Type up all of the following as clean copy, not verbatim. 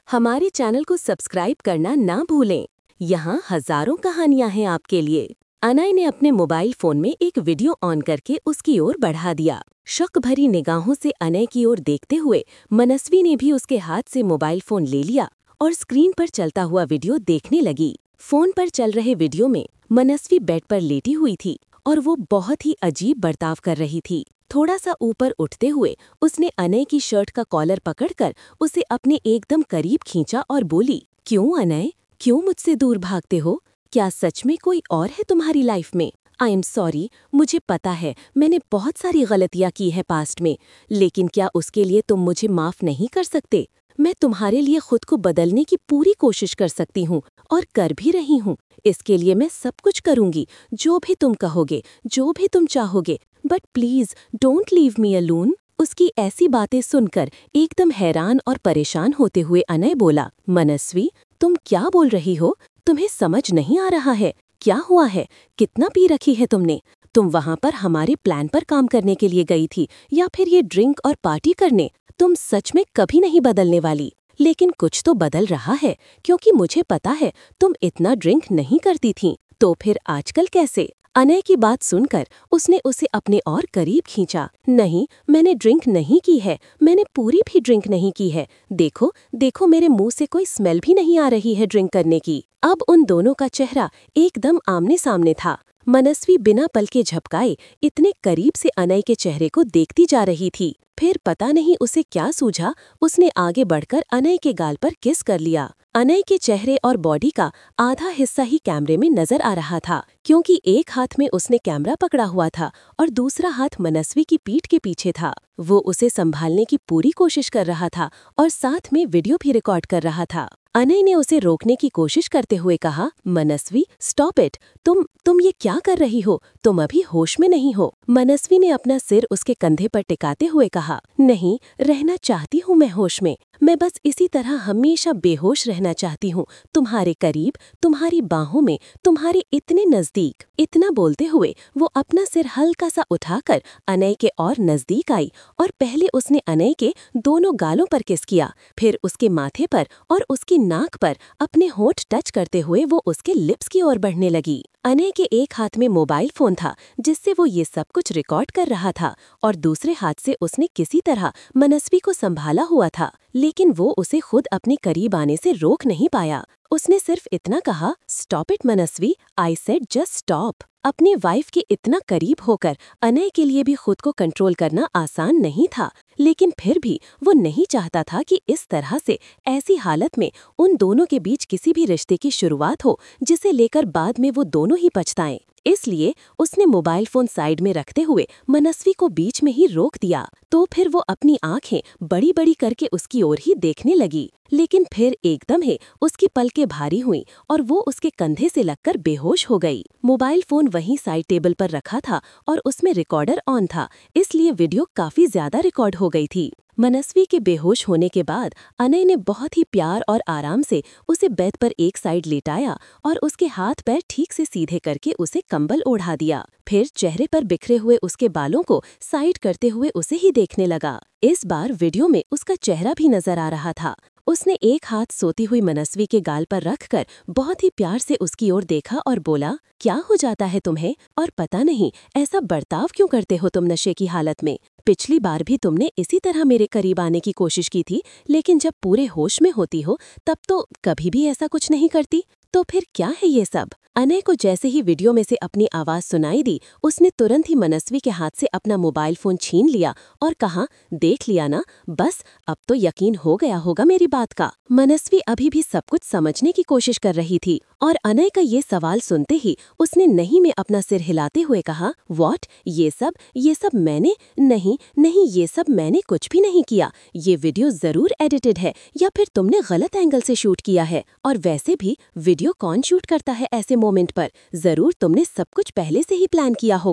हमारे चैनल को सब्सक्राइब करना ना भूलें। यहाँ हजारों कहानियाँ हैं आपके लिए। अनय ने अपने मोबाइल फोन में एक वीडियो ऑन करके उसकी ओर बढ़ा दिया। शक भरी निगाहों से अनय की ओर देखते हुए मनस्वी ने भी उसके हाथ से मोबाइल फोन ले लिया और स्क्रीन पर चलता हुआ वीडियो देखने लगी। फोन पर चल रहे वीडियो में मनस्वी बेड पर लेटी हुई थी और वो बहुत ही अजीब बर्ताव कर रही थी। थोड़ा सा ऊपर उठते हुए उसने अनय की शर्ट का कॉलर पकड़कर उसे अपने एकदम करीब खींचा और बोली, क्यों अनय, क्यों मुझसे दूर भागते हो? क्या सच में कोई और है तुम्हारी लाइफ में? आई एम सॉरी, मुझे पता है मैंने बहुत सारी गलतियां की है पास्ट में, लेकिन क्या उसके लिए तुम मुझे माफ नहीं कर सकते? मैं तुम्हारे लिए खुद को बदलने की पूरी कोशिश कर सकती हूँ और कर भी रही हूँ। इसके लिए मैं सब कुछ करूँगी, जो भी तुम कहोगे, जो भी तुम चाहोगे, but please don't leave me alone. उसकी ऐसी बातें सुनकर एकदम हैरान और परेशान होते हुए अनय बोला, मनस्वी, तुम क्या बोल रही हो? तुम्हें समझ नहीं आ रहा है? क्या हुआ है? कितना पी रखी है तुमने? तुम वहां पर हमारे प्लान पर काम करने के लिए गई थी या फिर ये ड्रिंक और पार्टी करने? तुम सच में कभी नहीं बदलने वाली। लेकिन कुछ तो बदल रहा है, क्योंकि मुझे पता है तुम इतना ड्रिंक नहीं करती थी। तो फिर आजकल कैसे? अनय की बात सुनकर उसने उसे अपने और करीब खींचा। नहीं, मैंने ड्रिंक नहीं की है, मैंने पूरी भी ड्रिंक नहीं की है। देखो देखो, मेरे मुंह से कोई स्मेल भी नहीं आ रही है ड्रिंक करने की। अब उन दोनों का चेहरा एकदम आमने सामने था। मनस्वी बिना पलके झपकाए इतने करीब से अनय के चेहरे को देखती जा रही थी। फिर पता नहीं उसे क्या सूझा, उसने आगे बढ़कर अनय के गाल पर किस कर लिया। अनय के चेहरे और बॉडी का आधा हिस्सा ही कैमरे में नजर आ रहा था, क्योंकि एक हाथ में उसने कैमरा पकड़ा हुआ था और दूसरा हाथ मनस्वी की पीठ के पीछे था। वो उसे संभालने की पूरी कोशिश कर रहा था और साथ में वीडियो भी रिकॉर्ड कर रहा था। अनय ने उसे रोकने की कोशिश करते हुए कहा, मनस्वी, स्टॉप इट। तुम ये क्या कर रही हो? तुम अभी होश में नहीं हो। मनस्वी ने अपना सिर उसके कंधे पर टिकाते हुए कहा, नहीं, रहना चाहती हूँ मैं होश में। मैं बस इसी तरह हमेशा बेहोश रहना चाहती हूँ, तुम्हारे करीब, तुम्हारी बाहों में, तुम्हारे इतने नजदीक। इतना बोलते हुए वो अपना सिर हल्का सा उठाकर अनय के और नजदीक आई और पहले उसने अनय के दोनों गालों पर किस किया, फिर उसके माथे पर और उसकी नाक पर अपने होंठ टच करते हुए वो उसके लिप्स की ओर बढ़ने लगी। अनय के एक हाथ में मोबाइल फोन था जिससे वो ये सब कुछ रिकॉर्ड कर रहा था और दूसरे हाथ से उसने किसी तरह मनस्वी को संभाला हुआ था, लेकिन वो उसे खुद अपने करीब आने से रोक नहीं पाया। उसने सिर्फ इतना कहा, stop it Manasvi, I said just stop. अपनी वाइफ के इतना करीब होकर अनय के लिए भी खुद को कंट्रोल करना आसान नहीं था, लेकिन फिर भी वो नहीं चाहता था कि इस तरह से ऐसी हालत में उन दोनों के बीच किसी भी रिश्ते की शुरुआत हो जिसे लेकर बाद में वो दोनों ही पछताएं। इसलिए उसने मोबाइल फोन साइड में रखते हुए मनस्वी को बीच में ही रोक दिया। तो फिर वो अपनी आंखें बड़ी बड़ी करके उसकी ओर ही देखने लगी, लेकिन फिर एकदम ही उसकी पलकें भारी हुईं और वो उसके कंधे से लगकर बेहोश हो गई। मोबाइल फोन वहीं साइड टेबल पर रखा था और उसमें रिकॉर्डर ऑन था, इसलिए वीडियो काफी ज्यादा रिकॉर्ड हो गई थी। मनस्वी के बेहोश होने के बाद अनय ने बहुत ही प्यार और आराम से उसे बेड पर एक साइड लेटाया और उसके हाथ पैर ठीक से सीधे करके उसे कंबल ओढ़ा दिया। फिर चेहरे पर बिखरे हुए उसके बालों को साइड करते हुए उसे ही देखने लगा। इस बार वीडियो में उसका चेहरा भी नजर आ रहा था। उसने एक हाथ सोती हुई मनस्वी के गाल पर रखकर बहुत ही प्यार से उसकी ओर देखा और बोला, क्या हो जाता है तुम्हें? और पता नहीं ऐसा बर्ताव क्यों करते हो तुम नशे की हालत में? पिछली बार भी तुमने इसी तरह मेरे करीब आने की कोशिश की थी, लेकिन जब पूरे होश में होती हो तब तो कभी भी ऐसा कुछ नहीं करती। तो फिर क्या है ये सब? अनय को जैसे ही वीडियो में से अपनी आवाज सुनाई दी, उसने तुरंत ही मनस्वी के हाथ से अपना मोबाइल फोन छीन लिया और कहा, देख लिया ना, बस अब तो यकीन हो गया होगा मेरी बात का। मनस्वी अभी भी सब कुछ समझने की कोशिश कर रही थी और अनय का ये सवाल सुनते ही उसने नहीं में अपना सिर हिलाते हुए कहा, व्हाट? ये सब मैंने नहीं, ये सब मैंने कुछ भी नहीं किया। ये वीडियो जरूर एडिटेड है या फिर तुमने गलत एंगल से शूट किया है। और वैसे भी वीडियो कौन शूट करता है ऐसे मोमेंट पर? जरूर तुमने सब कुछ पहले से ही प्लान किया होगा।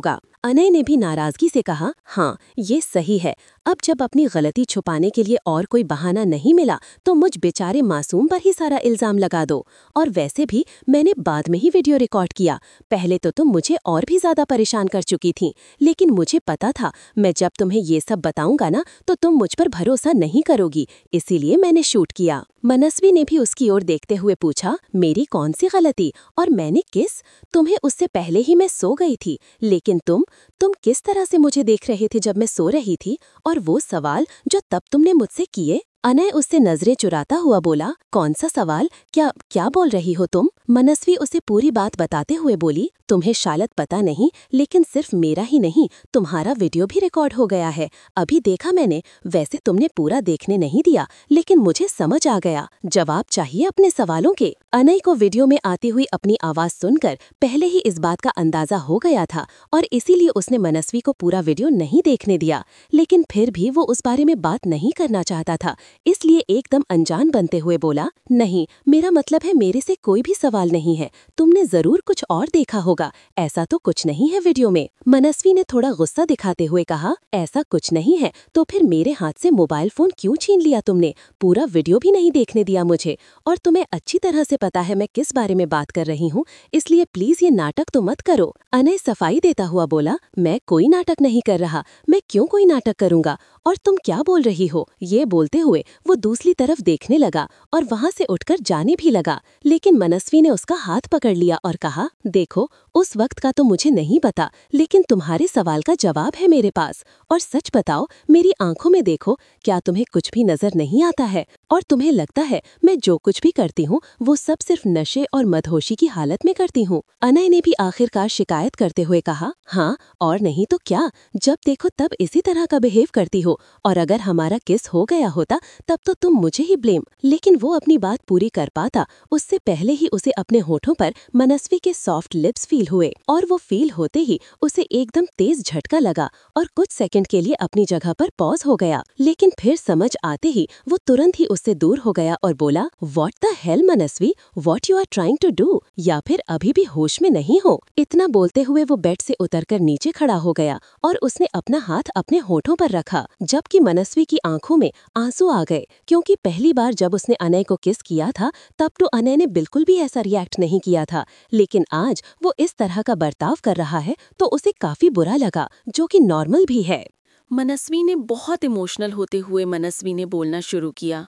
अनय ने भी नाराजगी से कहा, हाँ ये सही है। अब जब अपनी गलती छुपाने के लिए और कोई बहाना नहीं मिला तो मुझ बेचारे मासूम पर ही सारा इल्जाम लगा दो। और वैसे भी मैंने बाद में ही वीडियो रिकॉर्ड किया। पहले तो तुम मुझे और भी ज्यादा परेशान कर चुकी थी, लेकिन मुझे पता था मैं जब तुम्हें ये सब बताऊंगा ना तो तुम मुझ पर भरोसा नहीं करोगी, इसीलिए मैंने शूट किया। मनस्वी ने भी उसकी ओर देखते हुए पूछा, मेरी कौन सी गलती और मैंने किस? तुम्हें उससे पहले ही मैं सो गई थी, लेकिन तुम किस तरह से मुझे देख रहे थे जब मैं सो रही थी? और वो सवाल जो तब तुमने मुझसे किए? अनय उससे नजरें चुराता हुआ बोला, कौन सा सवाल? क्या क्या बोल रही हो तुम? मनस्वी उसे पूरी बात बताते हुए बोली, तुम्हें शायद पता नहीं, लेकिन सिर्फ मेरा ही नहीं, तुम्हारा वीडियो भी रिकॉर्ड हो गया है। अभी देखा मैंने। वैसे तुमने पूरा देखने नहीं दिया, लेकिन मुझे समझ आ गया। जवाब चाहिए अपने सवालों के। अनय को वीडियो में आती हुई अपनी आवाज सुनकर पहले ही इस बात का अंदाजा हो गया था और इसीलिए उसने मनस्वी को पूरा वीडियो नहीं देखने दिया। लेकिन फिर भी वो उस बारे में बात नहीं करना चाहता था, इसलिए एकदम अनजान बनते हुए बोला, नहीं, मेरा मतलब है मेरे से कोई भी सवाल नहीं है। तुमने जरूर कुछ और देखा होगा, ऐसा तो कुछ नहीं है वीडियो में। मनस्वी ने थोड़ा गुस्सा दिखाते हुए कहा, ऐसा कुछ नहीं है तो फिर मेरे हाथ से मोबाइल फोन क्यों छीन लिया तुमने? पूरा वीडियो भी नहीं देखने दिया मुझे। और तुम्हें अच्छी तरह से पता है मैं किस बारे में बात कर रही हूँ, इसलिए प्लीज ये नाटक तो मत करो। अनय सफाई देता हुआ बोला, मैं कोई नाटक नहीं कर रहा, मैं क्यों कोई नाटक करूंगा? और तुम क्या बोल रही हो? ये बोलते हुए वो दूसरी तरफ देखने लगा और वहां से उठकर जाने भी लगा, लेकिन मनस्वी ने उसका हाथ पकड़ लिया और कहा, देखो उस वक्त का तो मुझे नहीं पता, लेकिन तुम्हारे सवाल का जवाब है मेरे पास। और सच बताओ, मेरी आंखों में देखो, क्या तुम्हें कुछ भी नजर नहीं आता है? और तुम्हें लगता है मैं जो कुछ भी करती हूँ वो सब सिर्फ नशे और मदहोशी की हालत में करती हूँ? अनय ने भी आखिरकार शिकायत करते हुए कहा, हाँ और नहीं तो क्या, जब देखो तब इसी तरह का बिहेव करती हो। और अगर हमारा किस हो गया होता तब तो तुम मुझे ही ब्लेम। लेकिन वो अपनी बात पूरी कर पाता उससे पहले ही उसे अपने होठों पर मनस्वी के सॉफ्ट लिप्स फील हुए और वो फील होते ही उसे एकदम तेज झटका लगा और कुछ सेकंड के लिए अपनी जगह पर पॉज हो गया। लेकिन फिर समझ आते ही वो तुरंत ही उससे दूर हो गया और बोला, what the hell Manasvi, what you are trying to do? या फिर अभी भी होश में नहीं हो? इतना बोलते हुए वो बेड से उतरकर नीचे खड़ा हो गया और उसने अपना हाथ अपने होठों पर रखा, जबकि मनस्वी की आंखों में आंसू आ गए, क्योंकि पहली बार जब उसने अनय को किस किया था तब तो अनय ने बिल्कुल भी ऐसा रिएक्ट नहीं किया था, लेकिन आज वो इस तरह का बर्ताव कर रहा है तो उसे काफी बुरा लगा, जो कि नॉर्मल भी है। मनस्वी ने बहुत इमोशनल होते हुए मनस्वी ने बोलना शुरू किया,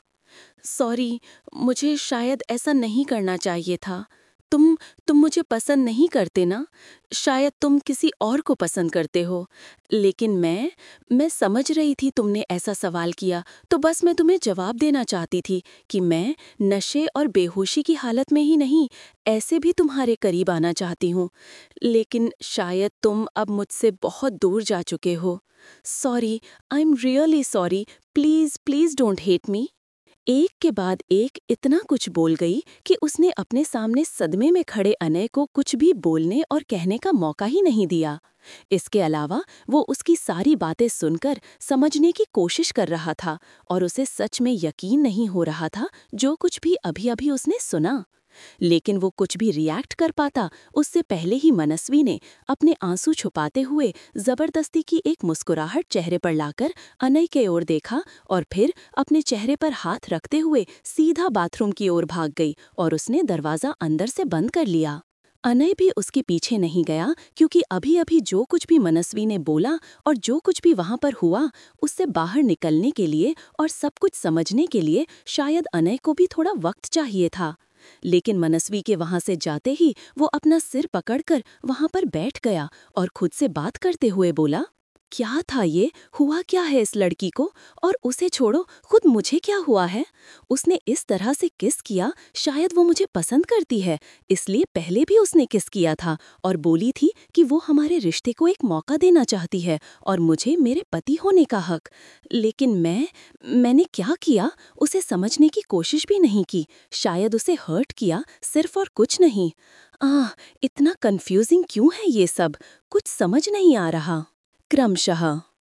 सॉरी, मुझे शायद ऐसा नहीं करना चाहिए था। तुम मुझे पसंद नहीं करते ना? शायद तुम किसी और को पसंद करते हो। लेकिन मैं समझ रही थी तुमने ऐसा सवाल किया, तो बस मैं तुम्हें जवाब देना चाहती थी कि मैं नशे और बेहोशी की हालत में ही नहीं, ऐसे भी तुम्हारे करीब आना चाहती हूँ। लेकिन शायद तुम अब मुझसे बहुत दूर जा चुके हो। Sorry, I am really sorry, please please don't hate me. एक के बाद एक इतना कुछ बोल गई कि उसने अपने सामने सदमे में खड़े अनय को कुछ भी बोलने और कहने का मौका ही नहीं दिया। इसके अलावा वो उसकी सारी बातें सुनकर समझने की कोशिश कर रहा था और उसे सच में यकीन नहीं हो रहा था जो कुछ भी अभी अभी उसने सुना। लेकिन वो कुछ भी रिएक्ट कर पाता उससे पहले ही मनस्वी ने अपने आंसू छुपाते हुए जबरदस्ती की एक मुस्कुराहट चेहरे पर लाकर अनय के ओर देखा और फिर अपने चेहरे पर हाथ रखते हुए सीधा बाथरूम की ओर भाग गई और उसने दरवाजा अंदर से बंद कर लिया। अनय भी उसके पीछे नहीं गया, क्योंकि अभी अभी जो कुछ भी मनस्वी ने बोला और जो कुछ भी वहां पर हुआ उससे बाहर निकलने के लिए और सब कुछ समझने के लिए शायद अनय को भी थोड़ा वक्त चाहिए था। लेकिन मनस्वी के वहां से जाते ही वो अपना सिर पकड़कर वहां पर बैठ गया और खुद से बात करते हुए बोला, क्या था ये? हुआ क्या है इस लड़की को? और उसे छोड़ो, खुद मुझे क्या हुआ है? उसने इस तरह से किस किया, शायद वो मुझे पसंद करती है, इसलिए पहले भी उसने किस किया था और बोली थी कि वो हमारे रिश्ते को एक मौका देना चाहती है और मुझे मेरे पति होने का हक। लेकिन मैंने क्या किया? उसे समझने की कोशिश भी नहीं की, शायद उसे हर्ट किया, सिर्फ और कुछ नहीं। इतना कंफ्यूजिंग क्यों है ये सब? कुछ समझ नहीं आ रहा। क्रमशः